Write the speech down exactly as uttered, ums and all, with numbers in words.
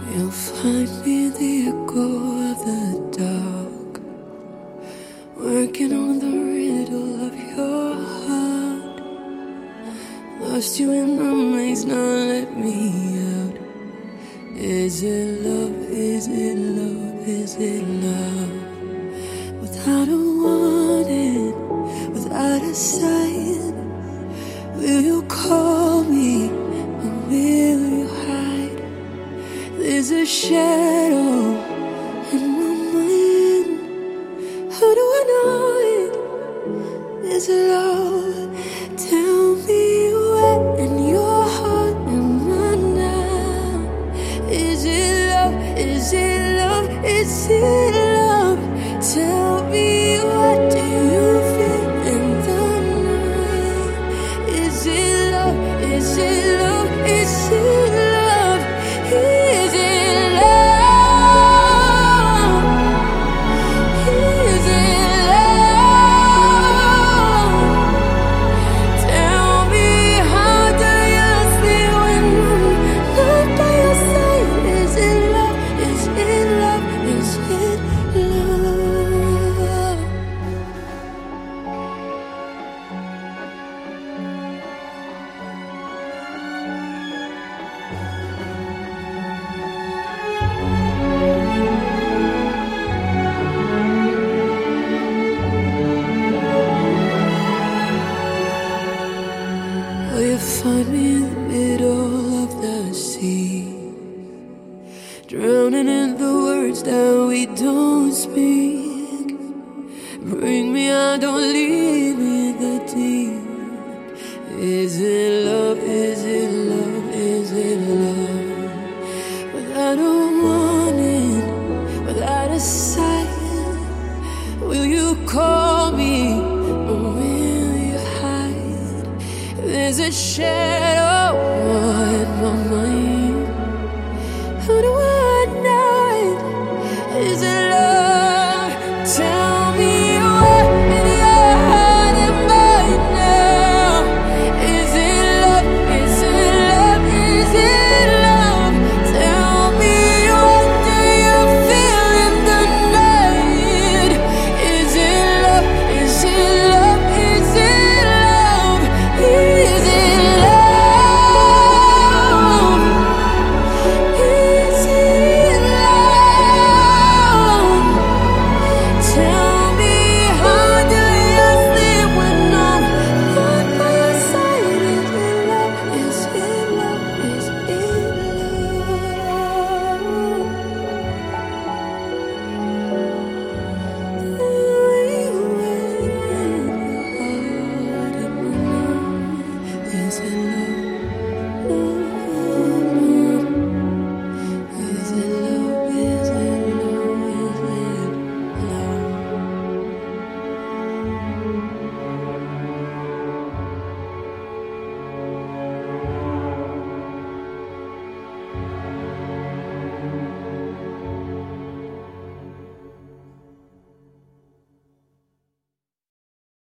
You'll find me in the echo of the dark, working on the riddle of your heart. Lost you in the maze, now let me out. Is it love, is it love, is it love? Without a warning, without a sign, will you call me or will you hide? There's a shadow in my mind. How do I know it? Is it love? Tell me where in your heart am I now? Is it love? Is it love? Is it love? Tell me, what do you feel in the night? Is it love? Is it love? Is it love? Is it love? Is it love? Tell me, how do you feel when I'm not by your side? Is it love? Is it love? Is it love? Will you find me in the middle of the sea, drowning in the words that we don't speak? Bring me out, don't leave